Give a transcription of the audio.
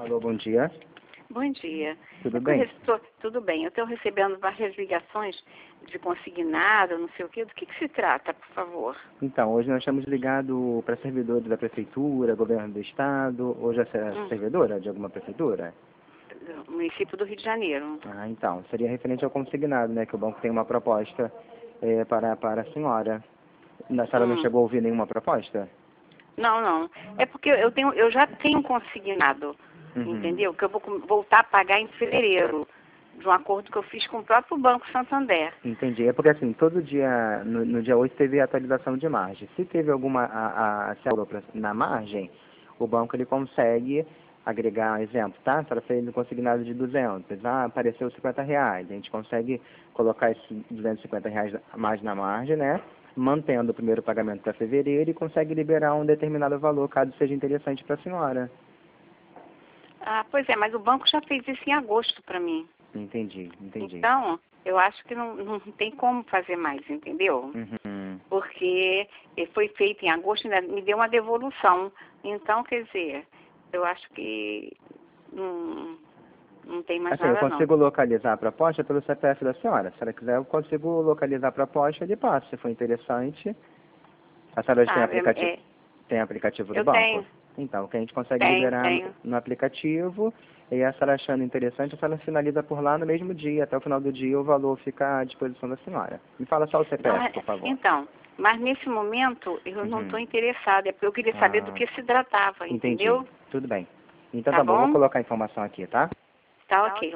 Alô, bom dia. Bom dia. Tudo bem? Tudo bem. Eu estou recebendo várias ligações de consignado, não sei o quê. Do que se trata, por favor? Então, hoje nós estamos ligados para servidores da prefeitura, governo do estado, ou já servidora de alguma prefeitura? Do município do Rio de Janeiro. Ah, então, seria referente ao consignado, né, que o banco tem uma proposta para a senhora. A senhora não chegou a ouvir nenhuma proposta? Não. É porque eu já tenho consignado, entendeu? Que eu vou voltar a pagar em fevereiro, de um acordo que eu fiz com o próprio Banco Santander. Entendi. É porque assim, todo dia, no dia 8 teve a atualização de margem. Se teve alguma célula na margem, o banco ele consegue agregar, exemplo, tá? Se ela fez um consignado de 200, apareceu R$50, a gente consegue colocar esses R$250 a mais na margem, né? Mantendo o primeiro pagamento para fevereiro e consegue liberar um determinado valor, caso seja interessante para a senhora. Ah, pois é, mas o banco já fez isso em agosto para mim. Entendi. Então, eu acho que não tem como fazer mais, entendeu? Porque foi feito em agosto, ainda me deu uma devolução. Então, quer dizer, eu acho que não tem mais Assim, eu nada, não. consigo localizar a proposta pelo CPF da senhora. Se ela quiser, eu consigo localizar a proposta e ele passa. Se for interessante, a senhora tem aplicativo, tem aplicativo do Eu banco? tenho. Então, que a gente consegue Tenho. liberar no aplicativo, e a senhora achando interessante, a senhora finaliza por lá no mesmo dia. Até o final do dia, o valor fica à disposição da senhora. Me fala só o CPF, por favor. Então, mas nesse momento eu não estou interessada, é porque eu queria saber do que se tratava, entendeu? Tudo bem. Então Tá bom, eu vou bom? colocar a informação aqui, tá? Tá ok.